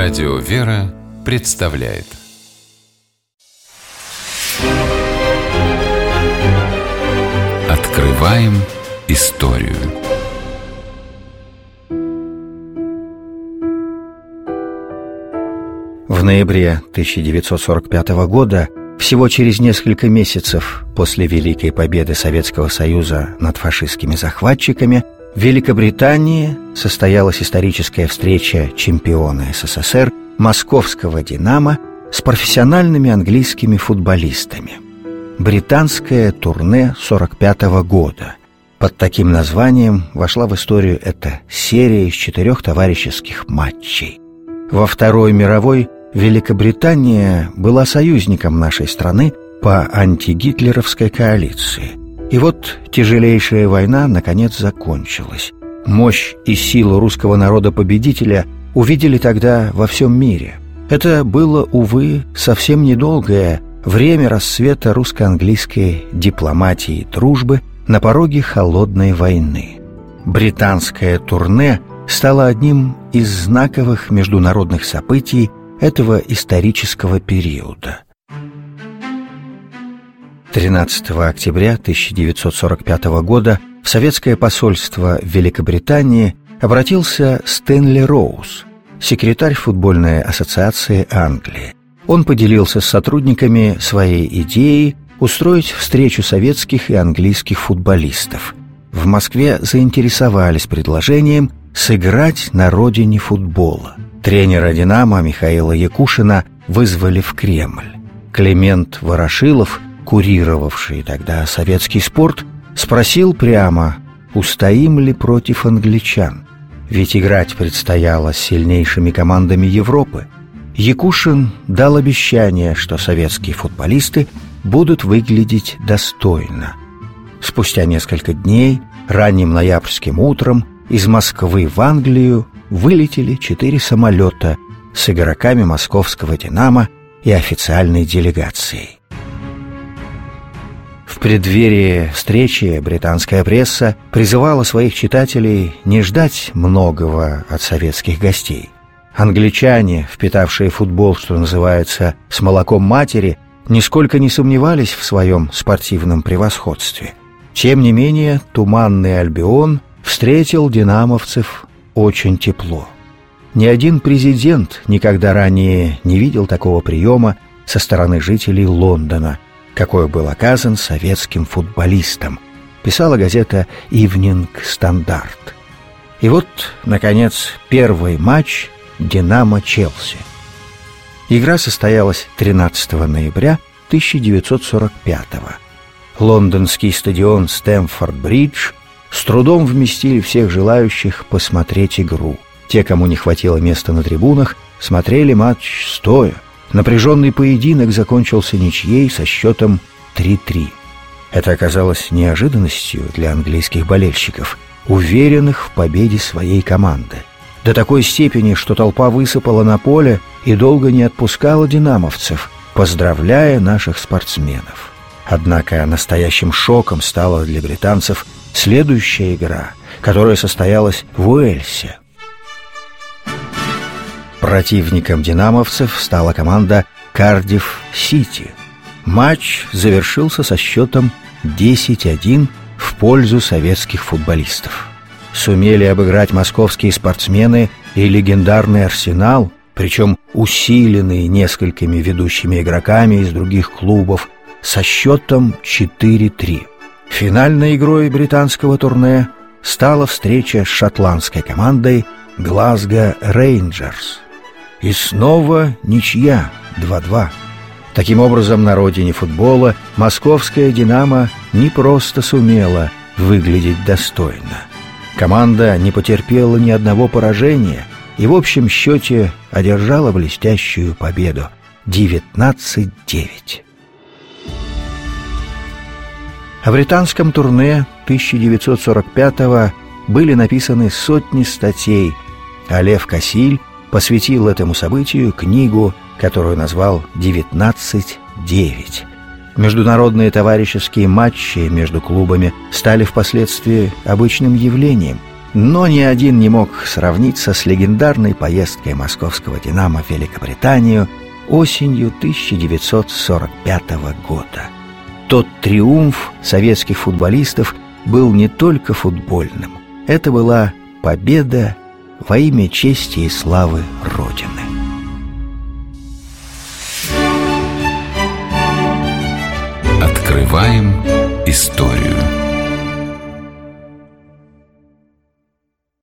Радио «Вера» представляет Открываем историю. В ноябре 1945 года, всего через несколько месяцев после Великой победы Советского Союза над фашистскими захватчиками, в Великобритании состоялась историческая встреча чемпиона СССР московского «Динамо» с профессиональными английскими футболистами. Британское турне 1945 года. Под таким названием вошла в историю эта серия из 4 товарищеских матчей. Во Второй мировой Великобритания была союзником нашей страны по антигитлеровской коалиции. И вот тяжелейшая война наконец закончилась. Мощь и силу русского народа-победителя увидели тогда во всем мире. Это было, увы, совсем недолгое время расцвета русско-английской дипломатии и дружбы на пороге холодной войны. Британское турне стало одним из знаковых международных событий этого исторического периода. 13 октября 1945 года в советское посольство в Великобритании обратился Стэнли Роуз, секретарь футбольной ассоциации Англии. Он поделился с сотрудниками своей идеей устроить встречу советских и английских футболистов. В Москве заинтересовались предложением сыграть на родине футбола. Тренера «Динамо» Михаила Якушина вызвали в Кремль. Климент Ворошилов, курировавший тогда советский спорт, спросил прямо, устоим ли против англичан. Ведь играть предстояло с сильнейшими командами Европы. Якушин дал обещание, что советские футболисты будут выглядеть достойно. Спустя несколько дней, ранним ноябрьским утром, из Москвы в Англию вылетели 4 самолета с игроками московского «Динамо» и официальной делегацией. В преддверии встречи британская пресса призывала своих читателей не ждать многого от советских гостей. Англичане, впитавшие футбол, что называется, с молоком матери, нисколько не сомневались в своем спортивном превосходстве. Тем не менее, туманный Альбион встретил динамовцев очень тепло. Ни один президент никогда ранее не видел такого приема со стороны жителей Лондона, какой был оказан советским футболистам, писала газета «Ивнинг Стандарт». И вот, наконец, первый матч «Динамо-Челси». Игра состоялась 13 ноября 1945-го. Лондонский стадион Стэмфорд-Бридж с трудом вместили всех желающих посмотреть игру. Те, кому не хватило места на трибунах, смотрели матч стоя. Напряженный поединок закончился ничьей со счетом 3-3. Это оказалось неожиданностью для английских болельщиков, уверенных в победе своей команды. До такой степени, что толпа высыпала на поле и долго не отпускала динамовцев, поздравляя наших спортсменов. Однако настоящим шоком стала для британцев следующая игра, которая состоялась в Уэльсе. Противником динамовцев стала команда «Кардифф-Сити». Матч завершился со счетом 10-1 в пользу советских футболистов. Сумели обыграть московские спортсмены и легендарный «Арсенал», причем усиленный несколькими ведущими игроками из других клубов, со счетом 4-3. Финальной игрой британского турне стала встреча с шотландской командой «Глазго Рейнджерс». И снова ничья 2-2. Таким образом, на родине футбола московская «Динамо» не просто сумела выглядеть достойно. Команда не потерпела ни одного поражения и в общем счете одержала блестящую победу 19-9. О британском турне 1945-го были написаны сотни статей, а Лев Кассиль посвятил этому событию книгу, которую назвал «19-9». Международные товарищеские матчи между клубами стали впоследствии обычным явлением. Но ни один не мог сравниться с легендарной поездкой московского «Динамо» в Великобританию осенью 1945 года. Тот триумф советских футболистов был не только футбольным. Это была победа во имя чести и славы Родины. Открываем